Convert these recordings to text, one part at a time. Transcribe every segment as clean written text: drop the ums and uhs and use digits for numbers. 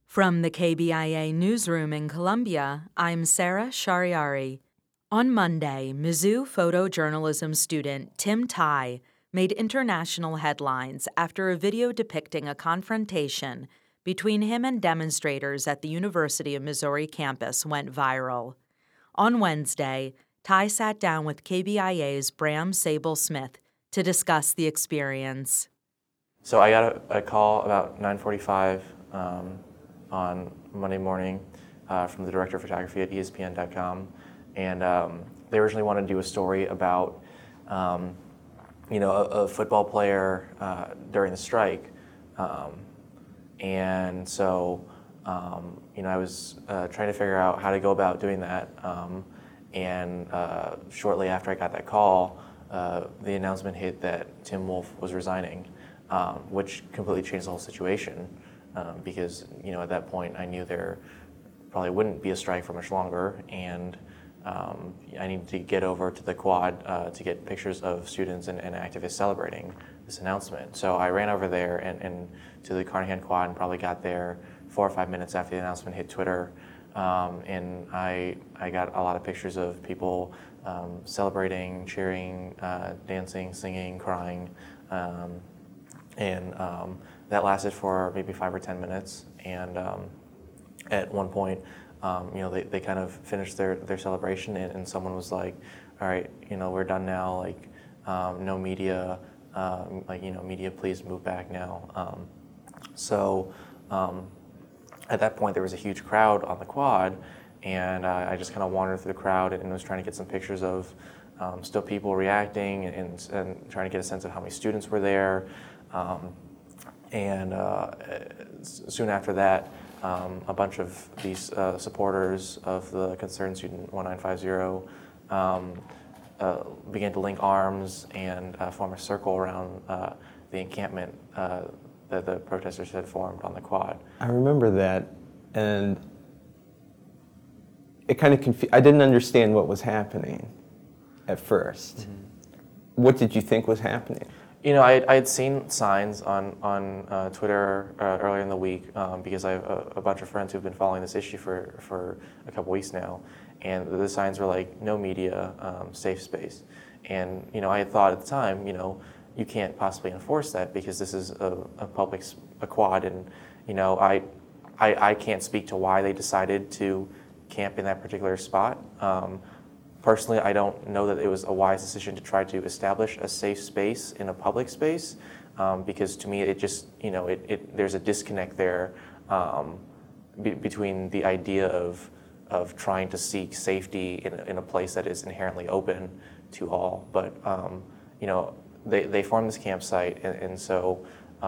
From the KBIA newsroom in Columbia, I'm Sarah Shariari. On Monday, Mizzou photojournalism student Tim Tighe made international headlines after a video depicting a confrontation between him and demonstrators at the University of Missouri campus went viral. On Wednesday, Tighe sat down with KBIA's Bram Sable-Smith to discuss the experience. So I got a call about 9:45 on Monday morning from the director of photography at ESPN.com, and they originally wanted to do a story about a football player during the strike, and so I was trying to figure out how to go about doing that, and shortly after I got that call, the announcement hit that Tim Wolf was resigning, which completely changed the whole situation. Because at that point I knew there probably wouldn't be a strike for much longer, and I needed to get over to the quad to get pictures of students and activists celebrating this announcement. So I ran over there and to the Carnahan quad and probably got there 4 or 5 minutes after the announcement hit Twitter, and I got a lot of pictures of people celebrating, cheering, dancing, singing, crying, and that lasted for maybe 5 or 10 minutes, and at one point, they kind of finished their celebration, and someone was like, "All right, we're done now. Like, no media. Media, please move back now." So at that point, there was a huge crowd on the quad, and I just kind of wandered through the crowd and was trying to get some pictures of still people reacting and trying to get a sense of how many students were there. And soon after that, a bunch of these supporters of the Concerned Student 1950 began to link arms and form a circle around the encampment that the protesters had formed on the quad. I remember that, and it kind of I didn't understand what was happening at first. Mm-hmm. What did you think was happening? I had seen signs on Twitter earlier in the week because I have a bunch of friends who've been following this issue for a couple weeks now, and the signs were like, "No media, safe space," and I had thought at the time, you can't possibly enforce that because this is a quad, and I can't speak to why they decided to camp in that particular spot. Personally, I don't know that it was a wise decision to try to establish a safe space in a public space, because to me it just, there's a disconnect there between the idea of trying to seek safety in a place that is inherently open to all. But they formed this campsite, and so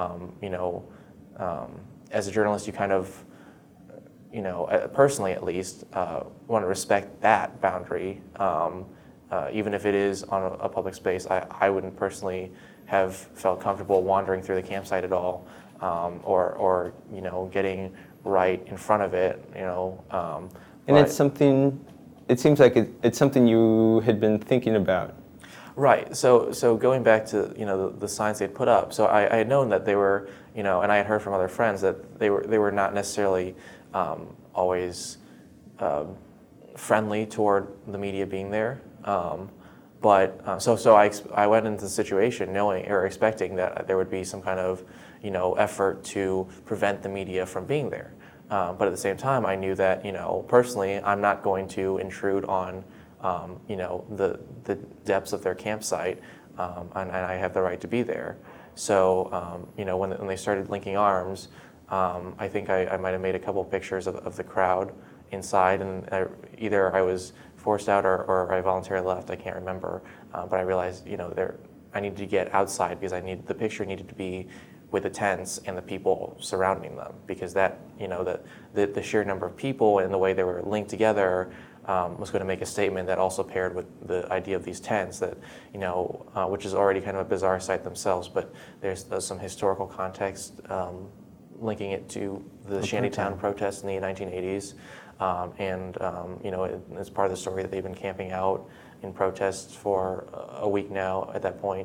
as a journalist, you kind of, personally at least, want to respect that boundary, even if it is on a public space. I wouldn't personally have felt comfortable wandering through the campsite at all, or getting right in front of it, And it's something. It seems like it's something you had been thinking about. Right. So going back to the signs they'd put up. So I had known that they were and I had heard from other friends that they were not necessarily always friendly toward the media being there, but so I went into the situation knowing or expecting that there would be some kind of effort to prevent the media from being there, but at the same time I knew that personally I'm not going to intrude on the depths of their campsite, and I have the right to be there. So when they started linking arms, I think I might have made a couple pictures of the crowd inside, and either I was forced out or I voluntarily left. I can't remember, but I realized I needed to get outside because the picture needed to be with the tents and the people surrounding them, because that the sheer number of people and the way they were linked together was going to make a statement that also paired with the idea of these tents that which is already kind of a bizarre sight themselves, but there's some historical context linking it to the Shantytown protests in the 1980s, and it's part of the story that they've been camping out in protests for a week now at that point,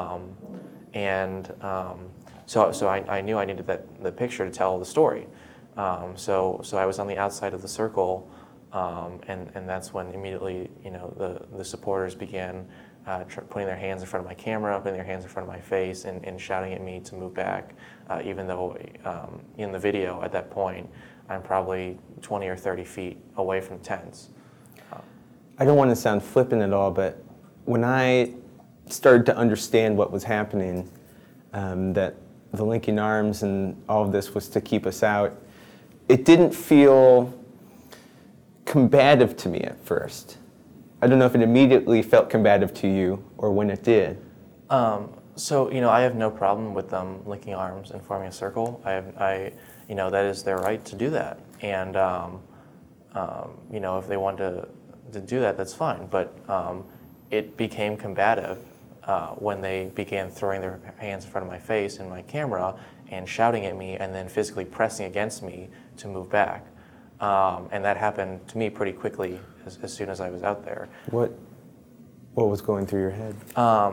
So I knew I needed the picture to tell the story. So I was on the outside of the circle, and that's when immediately, the supporters began putting their hands in front of my camera, putting their hands in front of my face, and shouting at me to move back, even though in the video at that point, I'm probably 20 or 30 feet away from tents. I don't want to sound flippant at all, but when I started to understand what was happening, that the linking arms and all of this was to keep us out, it didn't feel combative to me at first. I don't know if it immediately felt combative to you or when it did. So I have no problem with them linking arms and forming a circle. That is their right to do that, and if they want to do that, that's fine. But it became combative when they began throwing their hands in front of my face and my camera and shouting at me and then physically pressing against me to move back. And that happened to me pretty quickly as soon as I was out there. What was going through your head?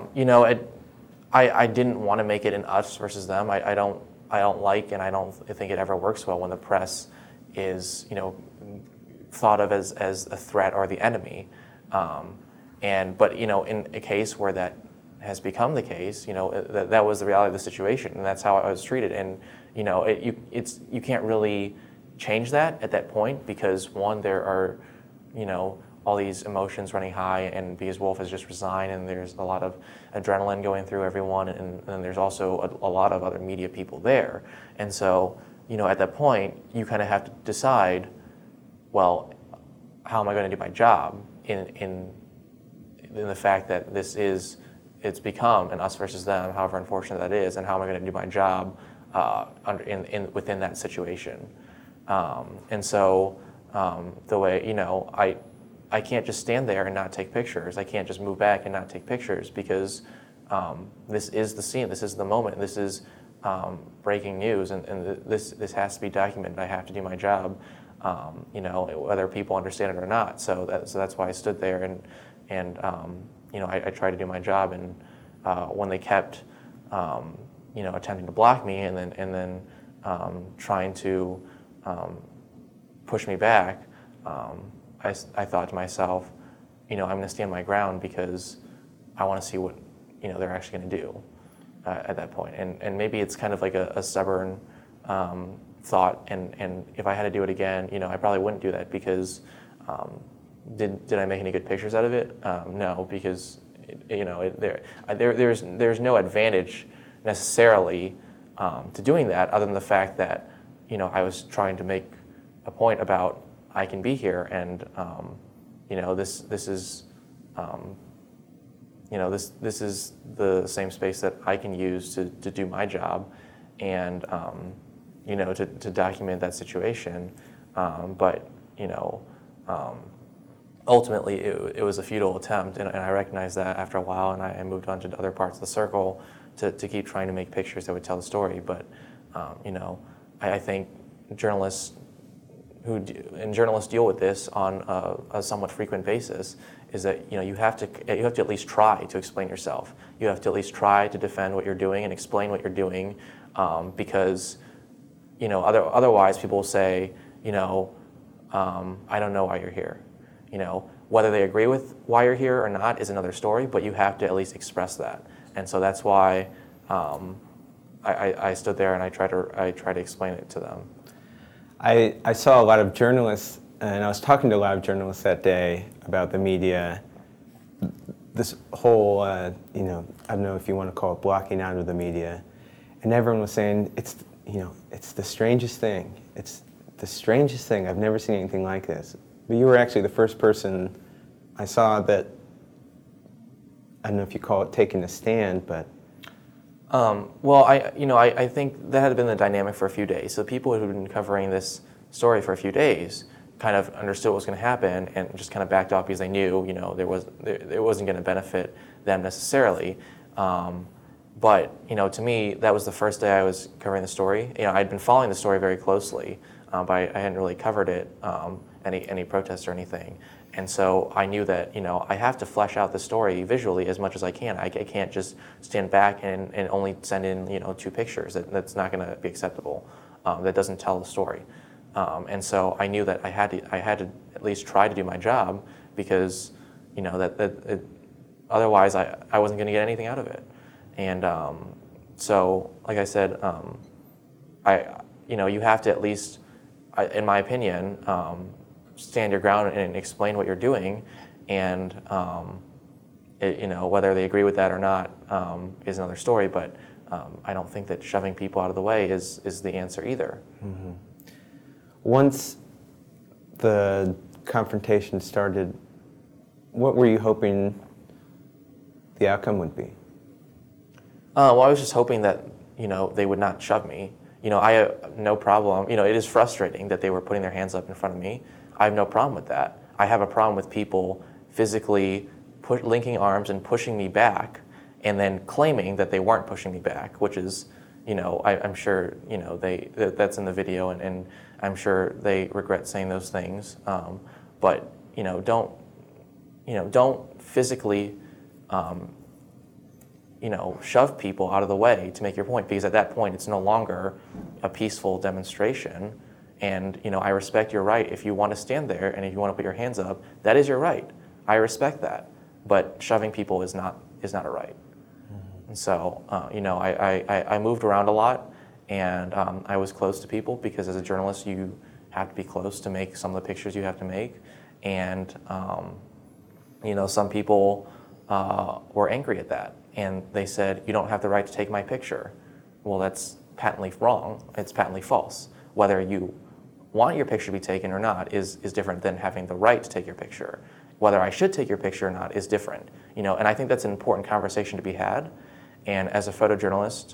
I didn't want to make it an us versus them. I don't like, and I don't think it ever works well when the press is thought of as a threat or the enemy. But in a case where that has become the case, that was the reality of the situation, and that's how I was treated. And you can't really change that at that point because one, there are all these emotions running high, and because Wolf has just resigned, and there's a lot of adrenaline going through everyone, and then there's also a lot of other media people there. And so at that point, you kind of have to decide, well, how am I going to do my job in the fact that it's become an us versus them, however unfortunate that is, and how am I going to do my job within that situation? And so the way, I can't just stand there and not take pictures. I can't just move back and not take pictures because this is the scene, this is the moment, this is breaking news, and this has to be documented. I have to do my job, whether people understand it or not. So that's why I stood there and I tried to do my job. And when they kept attempting to block me and then trying to push me back, I thought to myself, I'm going to stand my ground because I want to see what they're actually going to do at that point. And maybe it's kind of like a stubborn thought. And if I had to do it again, I probably wouldn't do that because did I make any good pictures out of it? No, because there's no advantage necessarily to doing that other than the fact that I was trying to make a point about I can be here, and this is this is the same space that I can use to do my job, and to document that situation. But ultimately it was a futile attempt, and I recognized that after a while, and I moved on to other parts of the circle to keep trying to make pictures that would tell the story. But I think journalists deal with this on a somewhat frequent basis, is that you have to at least try to explain yourself. You have to at least try to defend what you're doing and explain what you're doing, because otherwise people will say, I don't know why you're here. Whether they agree with why you're here or not is another story, but you have to at least express that. And so that's why I stood there and I tried to explain it to them. I saw a lot of journalists, and I was talking to a lot of journalists that day about the media, this whole, I don't know if you want to call it blocking out of the media, and everyone was saying, it's the strangest thing. It's the strangest thing. I've never seen anything like this. But you were actually the first person I saw that, I don't know if you call it taking a stand, but... Well, I think that had been the dynamic for a few days. So people who had been covering this story for a few days kind of understood what was going to happen and just kind of backed off because they knew, it wasn't going to benefit them necessarily. But to me, that was the first day I was covering the story. I'd been following the story very closely, but I hadn't really covered it, any protests or anything. And so I knew that, I have to flesh out the story visually as much as I can. I can't just stand back and only send in, 2 pictures. That's not going to be acceptable. That doesn't tell the story. And so I knew that I had to at least try to do my job, because otherwise I wasn't going to get anything out of it. And so, like I said, you have to at least, in my opinion, stand your ground and explain what you're doing, and whether they agree with that or not is another story. But I don't think that shoving people out of the way is the answer either. Mm-hmm. Once the confrontation started, what were you hoping the outcome would be? Well, I was just hoping that they would not shove me. I have no problem. It is frustrating that they were putting their hands up in front of me. I have no problem with that. I have a problem with people physically linking arms and pushing me back, and then claiming that they weren't pushing me back, which is, I'm sure, that's in the video, and I'm sure they regret saying those things. But don't physically, shove people out of the way to make your point, because at that point it's no longer a peaceful demonstration. And I respect your right. If you want to stand there and if you want to put your hands up, that is your right. I respect that. But shoving people is not a right. Mm-hmm. And so I moved around a lot, and I was close to people, because as a journalist you have to be close to make some of the pictures you have to make. And some people were angry at that, and they said, "You don't have the right to take my picture." Well, that's patently wrong. It's patently false. Whether you want your picture to be taken or not is different than having the right to take your picture. Whether I should take your picture or not is different. And I think that's an important conversation to be had. And as a photojournalist,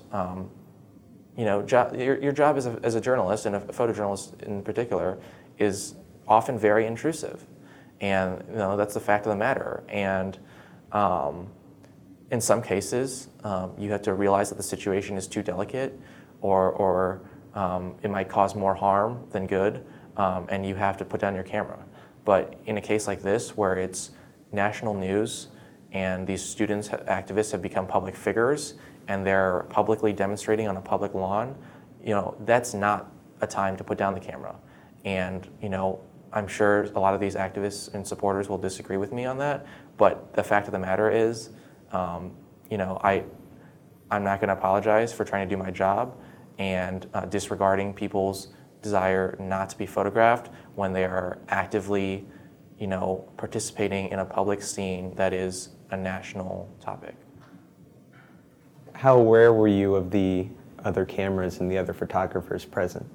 your job as a journalist, and a photojournalist in particular, is often very intrusive. And that's the fact of the matter. And in some cases, you have to realize that the situation is too delicate, or it might cause more harm than good, and you have to put down your camera. But in a case like this, where it's national news, and these activists have become public figures, and they're publicly demonstrating on a public lawn, that's not a time to put down the camera. And I'm sure a lot of these activists and supporters will disagree with me on that, but the fact of the matter is, I'm not going to apologize for trying to do my job and disregarding people's desire not to be photographed when they are actively, participating in a public scene that is a national topic. How aware were you of the other cameras and the other photographers present?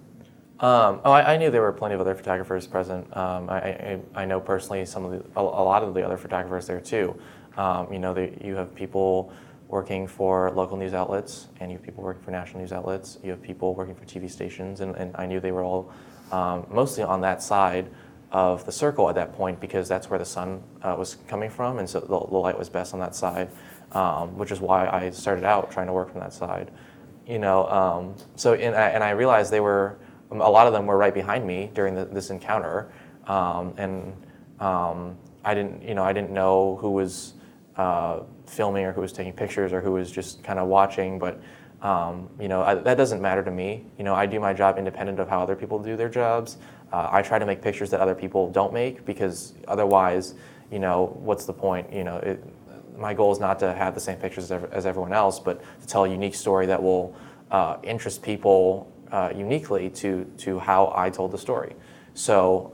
I knew there were plenty of other photographers present. I know personally a lot of the other photographers there too. You have people working for local news outlets, and you have people working for national news outlets. You have people working for TV stations, and I knew they were all mostly on that side of the circle at that point, because that's where the sun was coming from, and so the light was best on that side, which is why I started out trying to work from that side. And I realized a lot of them were right behind me during this encounter, and I didn't know who was filming or who was taking pictures or who was just kind of watching, but that doesn't matter to me. I do my job independent of how other people do their jobs. I try to make pictures that other people don't make, because otherwise, what's the point? My goal is not to have the same pictures as everyone else, but to tell a unique story that will interest people uniquely to how I told the story. So,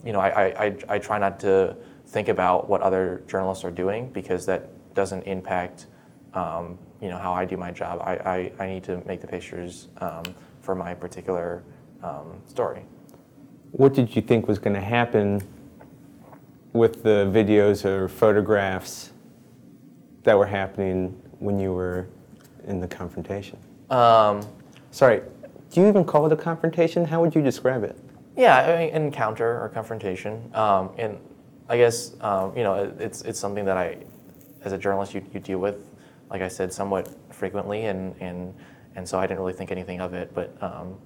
I try not to think about what other journalists are doing, because that doesn't impact how I do my job. I need to make the pictures for my particular story. What did you think was going to happen with the videos or photographs that were happening when you were in the confrontation? Sorry, do you even call it a confrontation? How would you describe it? Yeah, an encounter or confrontation. And I guess, it's something that as a journalist, you deal with, like I said, somewhat frequently, and so I didn't really think anything of it. But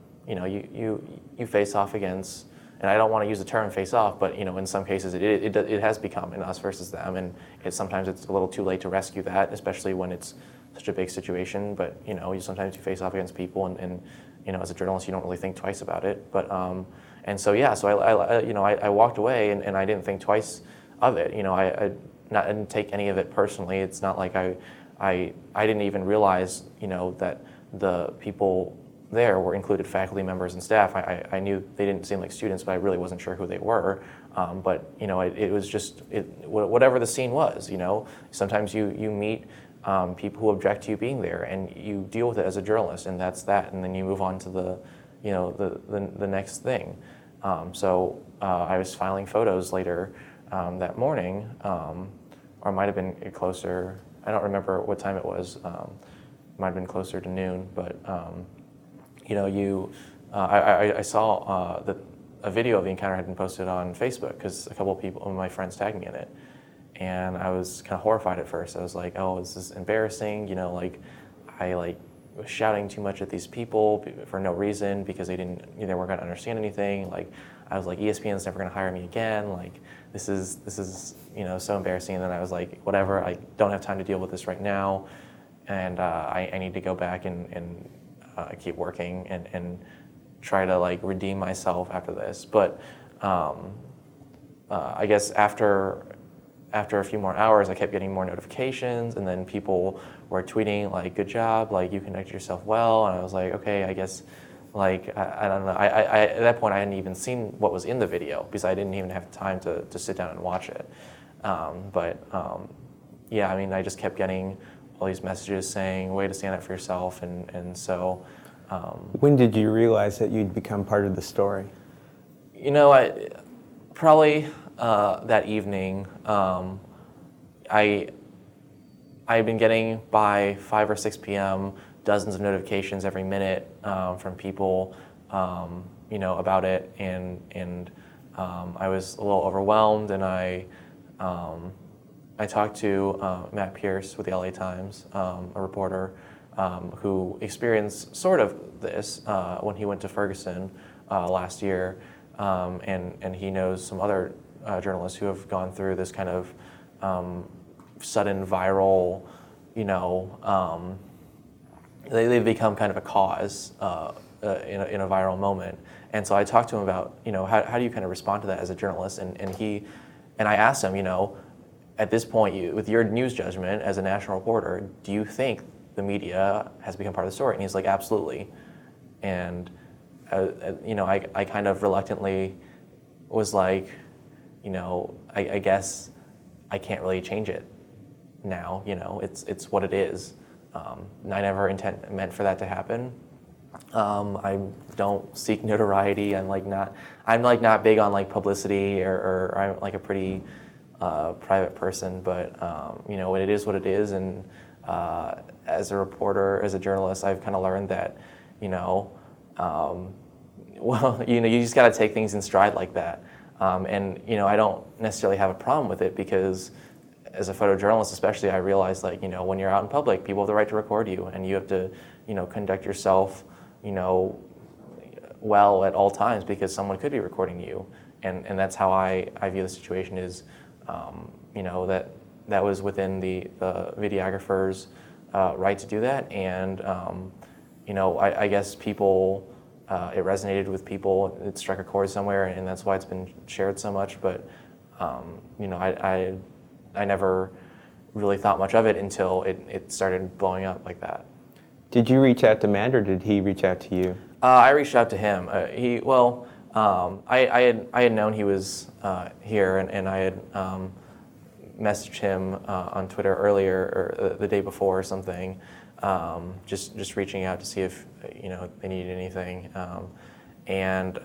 you face off against, and I don't want to use the term face off, but in some cases it has become an us versus them, and sometimes it's a little too late to rescue that, especially when it's such a big situation. But sometimes you face off against people, and as a journalist you don't really think twice about it. But And so yeah, so I walked away, and I didn't think twice of it. I didn't take any of it personally. It's not like I didn't even realize, that the people there were included faculty members and staff. I knew they didn't seem like students, but I really wasn't sure who they were. But it was just whatever the scene was. Sometimes you meet people who object to you being there, and you deal with it as a journalist, and that's that. And then you move on to the next thing. So I was filing photos later that morning, or it might have been closer. I don't remember what time it was. It might have been closer to noon, but I saw that a video of the encounter had been posted on Facebook because a couple of my friends tagged me in it, and I was kind of horrified at first. I was like, "Oh, this is embarrassing," I was shouting too much at these people for no reason because they weren't going to understand anything. I was like, ESPN's never going to hire me again. This is so embarrassing. And then I was like, whatever. I don't have time to deal with this right now, and I need to go back and keep working and try to redeem myself after this. But I guess after a few more hours, I kept getting more notifications, and then people were tweeting "Good job, you conducted yourself well," and I was like, okay, I guess, I don't know. I at that point I hadn't even seen what was in the video because I didn't even have time to sit down and watch it. Yeah, I just kept getting all these messages saying, "Way to stand up for yourself," and so. When did you realize that you'd become part of the story? I probably that evening. I've been getting by 5 or 6 p.m. dozens of notifications every minute from people, about it, and I was a little overwhelmed, and I talked to Matt Pierce with the LA Times, a reporter who experienced sort of this when he went to Ferguson last year, and he knows some other journalists who have gone through this kind of sudden viral, they become kind of a cause in a viral moment. And so I talked to him about, how do you kind of respond to that as a journalist? And I asked him, at this point, with your news judgment as a national reporter, do you think the media has become part of the story? And he's like, absolutely. And I kind of reluctantly was like, I guess I can't really change it now. It's what it is. I never meant for that to happen. I don't seek notoriety. I'm not big on publicity, or I'm a pretty private person. But it is what it is. And as a reporter, as a journalist, I've kind of learned that, you just got to take things in stride like that. And I don't necessarily have a problem with it because, as a photojournalist especially, I realize when you're out in public, people have the right to record you, and you have to conduct yourself well at all times because someone could be recording you, and that's how I view the situation is that was within the videographer's right to do that, and I guess people. It resonated with people. It struck a chord somewhere, and that's why it's been shared so much. But I never really thought much of it until it started blowing up like that. Did you reach out to Matt, or did he reach out to you? I reached out to him. I had known he was here, and I had messaged him on Twitter earlier, or the day before or something. Just reaching out to see if they needed anything, and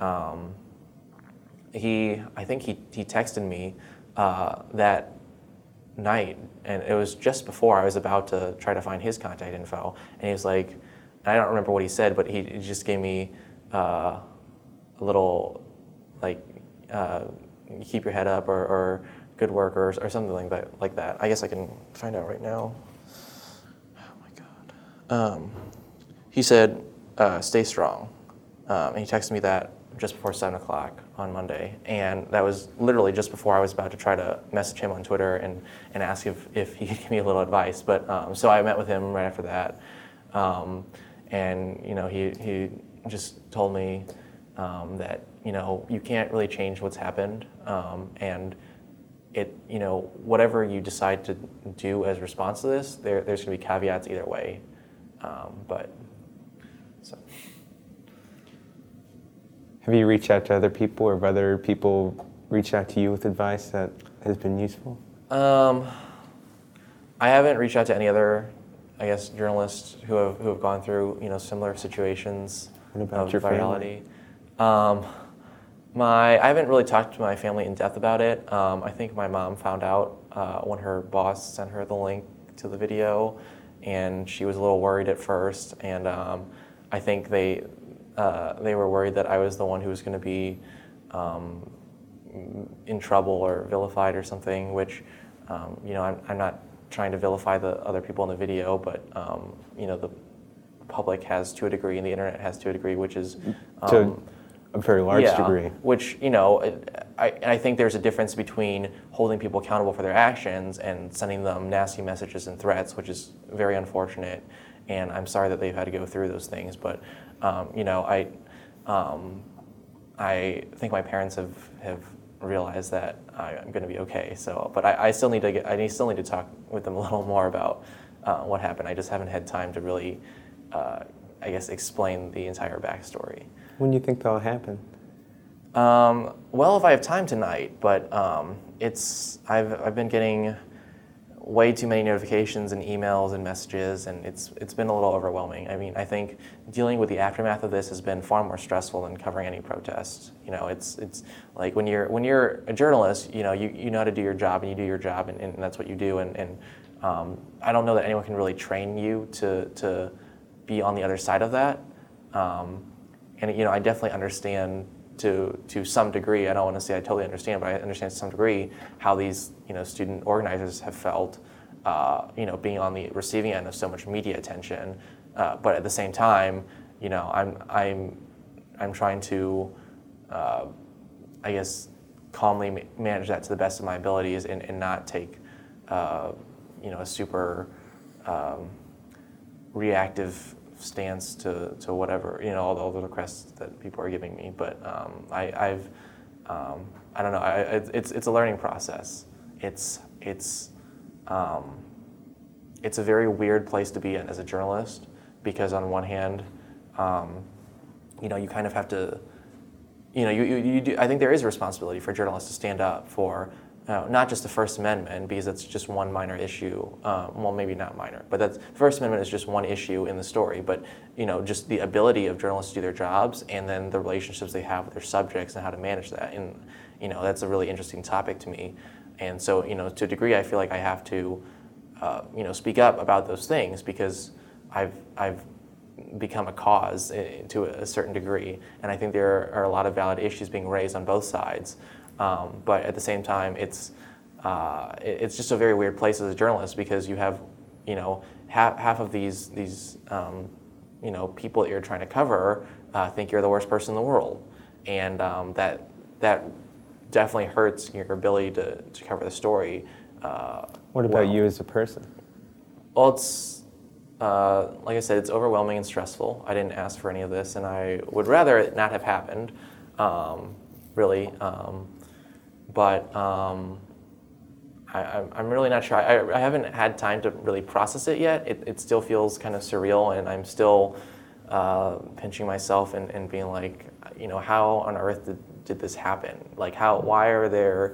I think he texted me that night, and it was just before I was about to try to find his contact info, and he was like, and I don't remember what he said, but he just gave me a little keep your head up, or good work, or something like that. I guess I can find out right now. He said, stay strong. And he texted me that just before 7 o'clock on Monday. And that was literally just before I was about to try to message him on Twitter and ask if he could give me a little advice. But so I met with him right after that. And he just told me, that you can't really change what's happened, and it whatever you decide to do as a response to this, there's going to be caveats either way, but so. Have you reached out to other people, or have other people reached out to you with advice that has been useful? I haven't reached out to any other, I guess, journalists who have gone through similar situations. What about of your virality. Family? I haven't really talked to my family in depth about it. I think my mom found out when her boss sent her the link to the video, and she was a little worried at first. And I think they were worried that I was the one who was going to be in trouble or vilified or something. Which I'm not trying to vilify the other people in the video, but the public has to a degree and the internet has to a degree, which is to a very large degree. Which I think there's a difference between holding people accountable for their actions and sending them nasty messages and threats, which is very unfortunate. And I'm sorry that they've had to go through those things, but I think my parents have realized that I'm going to be okay. So, but I still need to talk with them a little more about what happened. I just haven't had time to really, I guess, explain the entire backstory. When do you think that'll happen? Well, if I have time tonight, but I've been getting way too many notifications and emails and messages, and it's been a little overwhelming. I mean, I think dealing with the aftermath of this has been far more stressful than covering any protest. It's like when you're a journalist, you know how to do your job, and you do your job, and that's what you do. And I don't know that anyone can really train you to be on the other side of that. And I definitely understand to some degree. I don't want to say I totally understand, but I understand to some degree how these student organizers have felt, being on the receiving end of so much media attention. But at the same time, I'm trying to, I guess, calmly manage that to the best of my abilities and not take, a super reactive stance to whatever all the requests that people are giving me. But I don't know. It's a learning process. It's a very weird place to be in as a journalist, because on one hand, you kind of have to, you do. I think there is a responsibility for journalists to stand up for not just the First Amendment, because that's just one minor issue. Well, maybe not minor, but the First Amendment is just one issue in the story. But just the ability of journalists to do their jobs, and then the relationships they have with their subjects and how to manage that. And that's a really interesting topic to me. And so to a degree, I feel like I have to speak up about those things, because I've become a cause to a certain degree, and I think there are a lot of valid issues being raised on both sides. But at the same time, it's just a very weird place as a journalist, because you have, half of these people that you're trying to cover think you're the worst person in the world, and that definitely hurts your ability to cover the story. What about you as a person? Well, it's like I said, it's overwhelming and stressful. I didn't ask for any of this, and I would rather it not have happened, really. But I'm really not sure. I haven't had time to really process it yet. It still feels kind of surreal, and I'm still pinching myself and being like, how on earth did this happen? Like, why are there,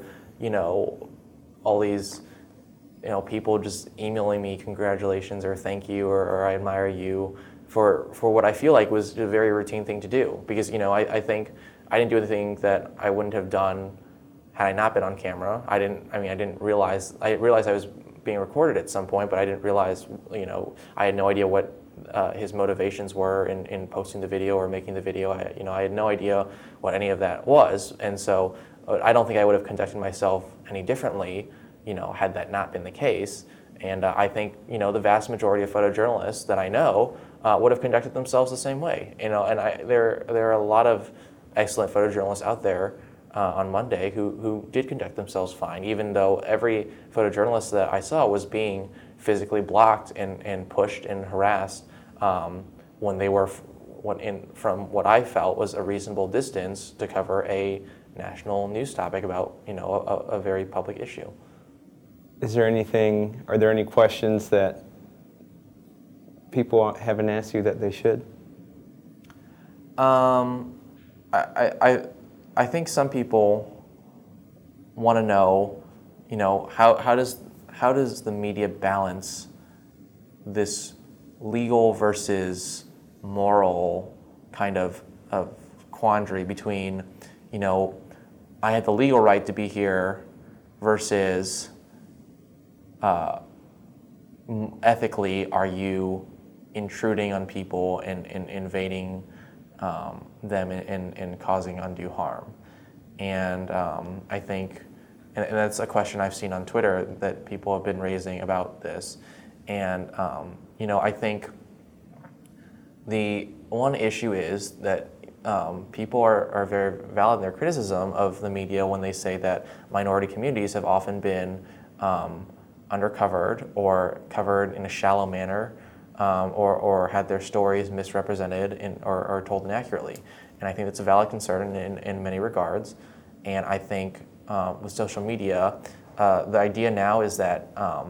all these, people just emailing me congratulations or thank you or I admire you for what I feel like was a very routine thing to do. Because, I think I didn't do anything that I wouldn't have done had I not been on camera. I didn't realize. I realized I was being recorded at some point, but I didn't realize. I had no idea what his motivations were in posting the video or making the video. I had no idea what any of that was, and so I don't think I would have conducted myself any differently, had that not been the case. And I think the vast majority of photojournalists that I know would have conducted themselves the same way. And there are a lot of excellent photojournalists out there on Monday who did conduct themselves fine, even though every photojournalist that I saw was being physically blocked and pushed and harassed when they were from what I felt was a reasonable distance to cover a national news topic about a very public issue. Are there any questions that people haven't asked you that they should? I think some people want to know, how does the media balance this legal versus moral kind of quandary between, I had the legal right to be here versus ethically, are you intruding on people and invading them and causing undue harm? And I think, and that's a question I've seen on Twitter that people have been raising about this. And I think the one issue is that people are very valid in their criticism of the media when they say that minority communities have often been undercovered or covered in a shallow manner, or had their stories misrepresented or told inaccurately. And I think that's a valid concern in many regards. And I think with social media, the idea now is that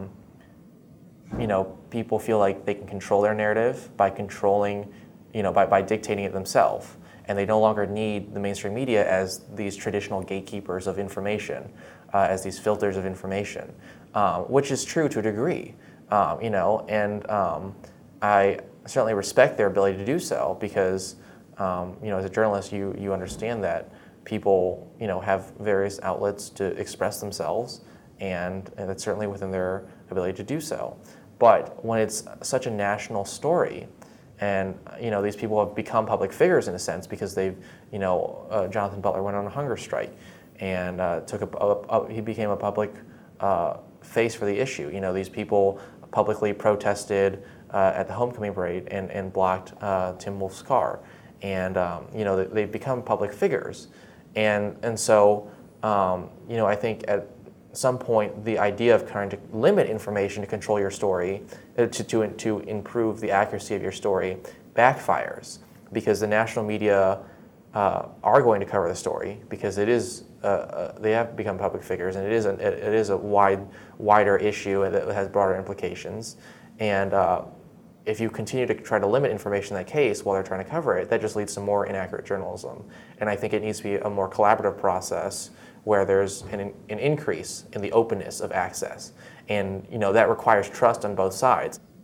people feel like they can control their narrative by controlling, by dictating it themselves. And they no longer need the mainstream media as these traditional gatekeepers of information, as these filters of information, which is true to a degree, and I certainly respect their ability to do so because, as a journalist, you understand that people, have various outlets to express themselves, and that's certainly within their ability to do so. But when it's such a national story, and these people have become public figures in a sense because they've, Jonathan Butler went on a hunger strike, and he became a public face for the issue. These people publicly protested at the homecoming parade and blocked Tim Wolf's car, and they've become public figures, and so I think at some point the idea of trying to limit information to control your story, to improve the accuracy of your story, backfires because the national media are going to cover the story because it is they have become public figures, and it is a wider issue that has broader implications. And if you continue to try to limit information in that case while they're trying to cover it, that just leads to more inaccurate journalism. And I think it needs to be a more collaborative process where there's an increase in the openness of access. And that requires trust on both sides.